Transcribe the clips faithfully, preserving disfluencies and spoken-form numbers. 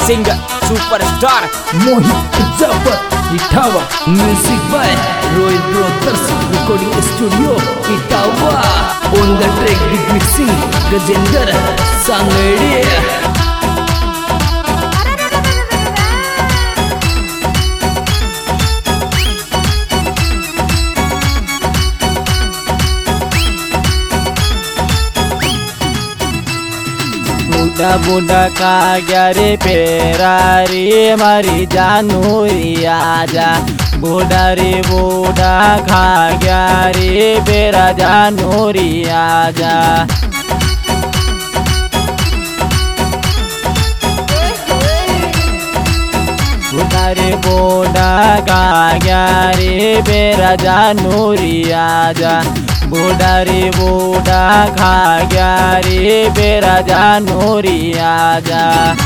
Singer superstar Mohit Zafar Etawah music by Royal Brothers recording studio Etawah on the track big mixing Gajendra Sangadiya. बूढ़ा बूढ़ा का ग्यारे पेरारी मारी जानूरी आजा। बूढ़ा रे बूढ़ा खा ग्यारे पेरा जानूरी आजा। बूढ़ा रे बूढ़ा खा ग्यारे पेरा जानूरी आजा। बूढ़ा रे बूढ़ा खा गया रे बेरा जानूरी आजा।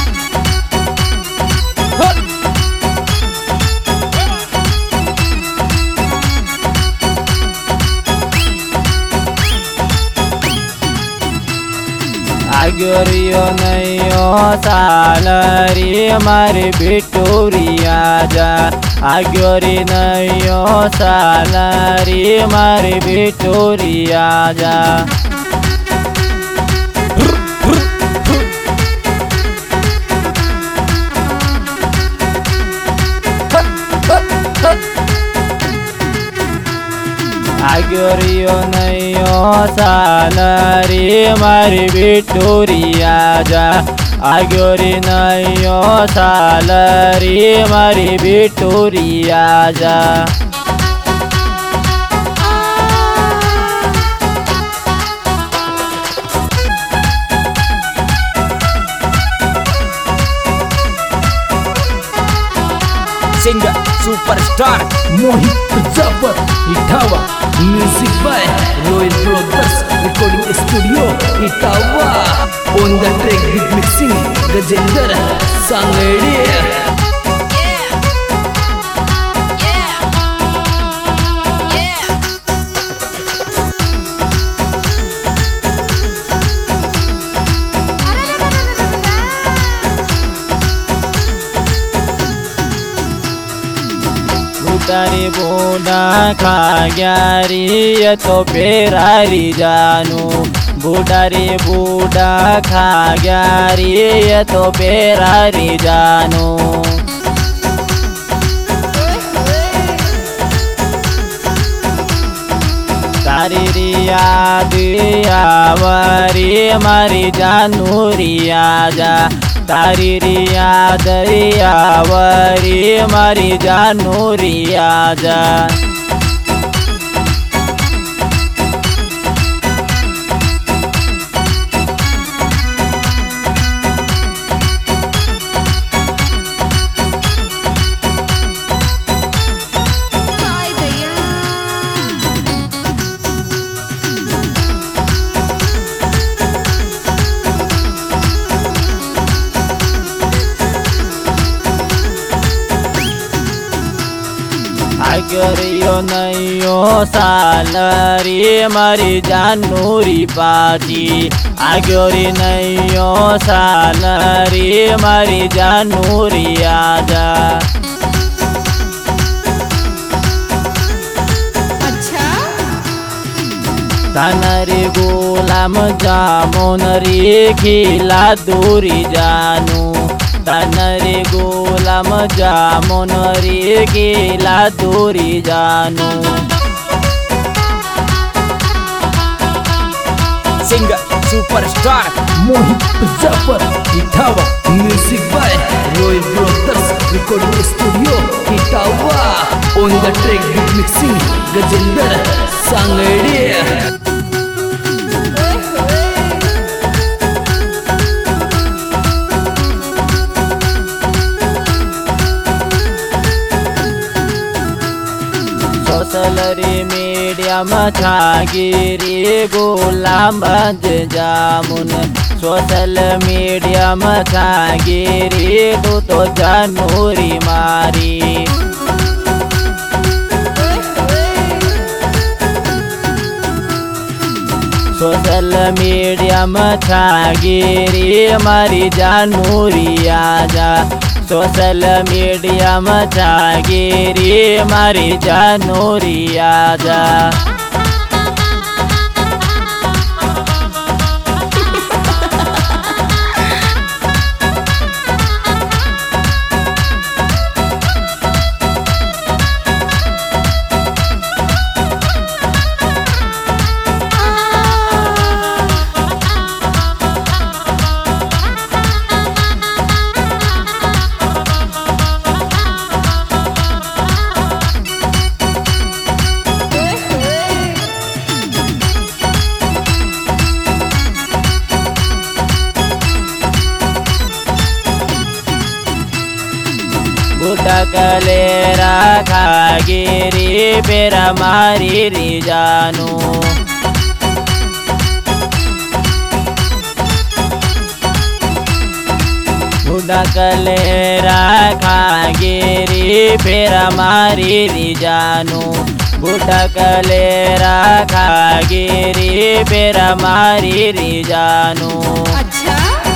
आग्योरियो नयो सालरी मारे बिटोरी आजा। आग्योरी नयो सालरी मारे बिटोरी आजा। आग्योरियो नयो सालरी मारी बिटोरी आजा। आग्योरी नयो सालरी मारी बिटोरी आजा। Singer superstar Mohit Zafar Etawah music by Royal Brothers recording studio Etawah on the track big mixing Gajendra Sangadiya. तारी बूढ़ा खा गया रे तो पेरारी जानू। बूढ़ा रे बूढ़ा खा गया रे तो पेरारी जानू। तारी याद आवरी मारी जानूरी आजा। तारी याद आवरी मारी जानूरी आजा। आग्योरियो नयो सालरी मारी जानूरी पाची। आग्योरी नयो सालरी मारी जानूरी आजा। तानरे गुलाम जामुन रे खिला दूरी जानू। तानरे गुलाम जामुन रे खिला दूरी जानू। Singer superstar Mohit Zafar Etawah music by Royal Brothers recording studio Etawah on the track big mixing Gajendra Sangadiya. Social media में छागिरी गुलाम जामुन। सोशल मीडिया में छागिरी तू तो जानूरी मारी। सोशल सोशल मीडिया में छागिरी मारी जानूरी आजा सोशल मीडिया में छागिरी मारी जानूरी आजा गुटकले रखा गिरी फिर मारी री जानू गुटकले रखा गिरी फिर मारी री जानू गुटकले रखा गिरी फिर मारी री जानू अच्छा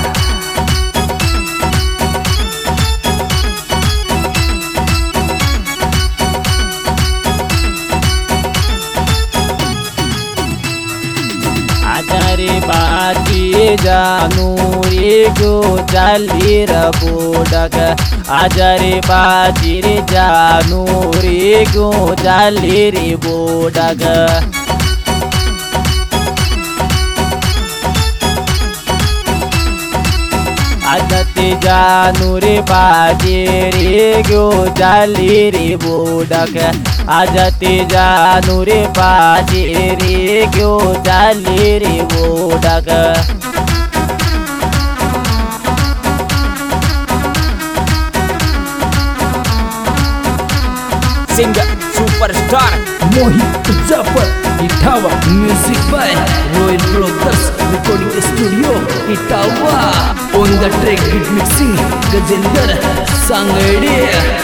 आजारी बाजी जानूरी गो चाली रबोडक आजारी बाजी रे जानूरी गो चाली रे बोडक आजती जानूरी बाजी रे गो चाली रे बोडक आजती जानूरी बाजी रे गो चाली रे बोडक Singer superstar Mohit Jafar Etawah music by Royal Brothers recording studio Etawah on the track beat mixing Gajendra Sangade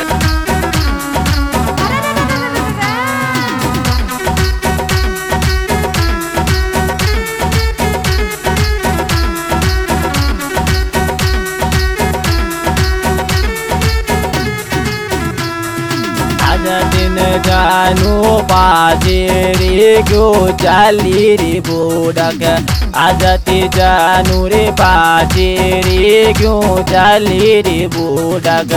दिन जानू बाजी रे गो चाली रे बोडक आजती जानू रे बाजी रे गो चाली रे बोडक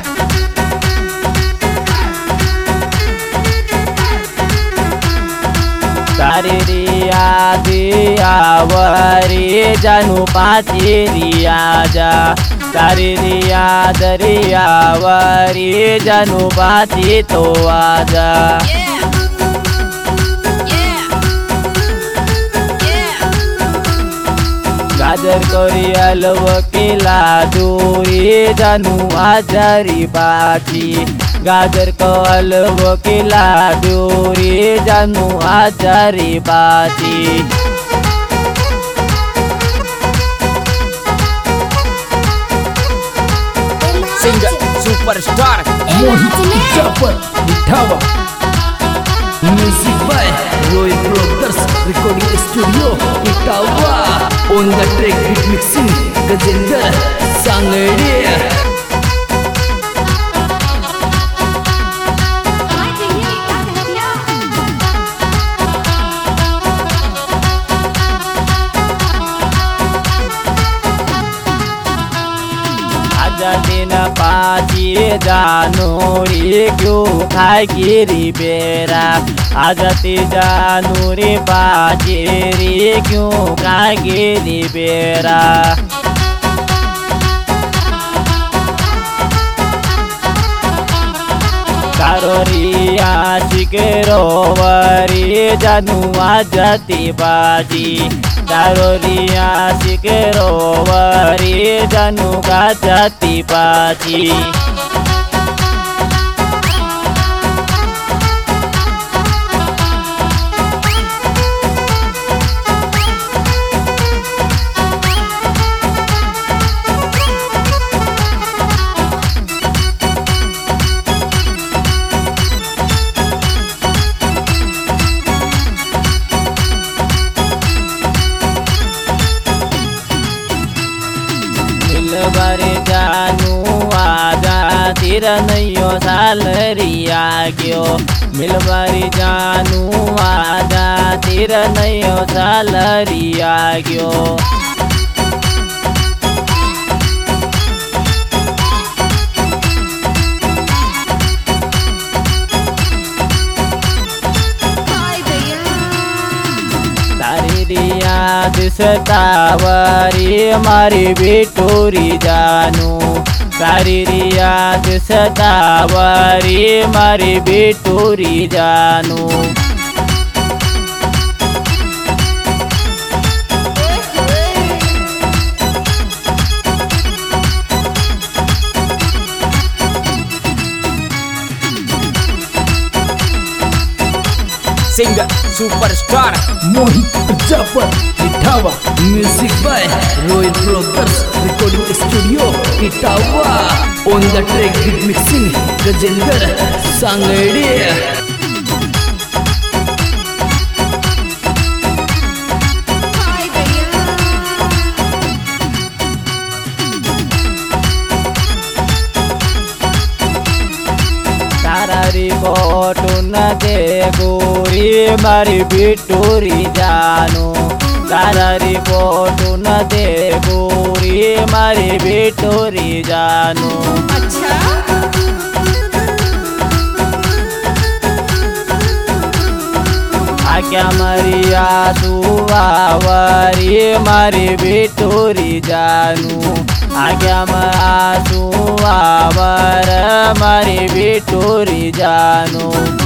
सारी रिया दिया वरी जानू पाची रिया जा सारी रिया दरिया वरी जानू बाती तो आजा गाजर कोरियल वकीला दूरी जानू आजारी बाची गाजर कोल वकीला दूरी जानू आजारी बाची Singer superstar Mohit Jafar Etawah music by Royal Brothers recording studio Etawah on the track beat mixing Gajendra Sangade दिन पाची जानूरी क्यों खागिरी बेरा आजती जानूरी पाची री क्यों खागिरी बेरा कारोरिया शिकरोवरी जानू आजती बाजी कारोरिया शिकरोवरी जानू गाजती बाजी मिलबारे जानू आजा तेरा नैयो सालरिया गयो मिलबारे जानू आजा तेरा नैयो सालरिया गयो याद सतावरी मारी बेटोरी जानू सारी याद सतावरी मारी बेटोरी जानू singer superstar Mohit Prajapat Etawah music by Royal Brothers recording studio Etawah on the track beat mixing Gajendra Sangade photo न दे गोरी मारी बिटोरी जानू तारा री फोटो न दे गोरी मारी बिटोरी जानू अच्छा आज्ञा मरिया तू आवरी मारी बिटोरी जानू आज्ञा आसू आवर मारी बिटोरी जानू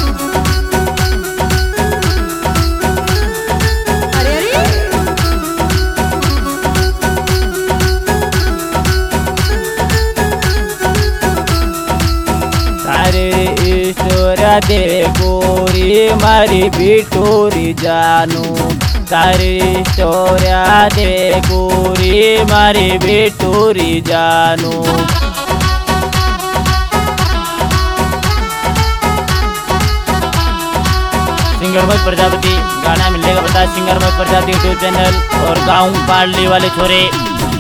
अरे अरे सारे ईश्वर दे गोरी मारी बिटोरी जानू सारी स्टोरिया दे गोरी मारी बिटोरी जानू सिंगर मोहित प्रजापति गाना मिलेगा बता singer Mohit Prajapati YouTube channel और गाँव पार्ली वाले छोरे।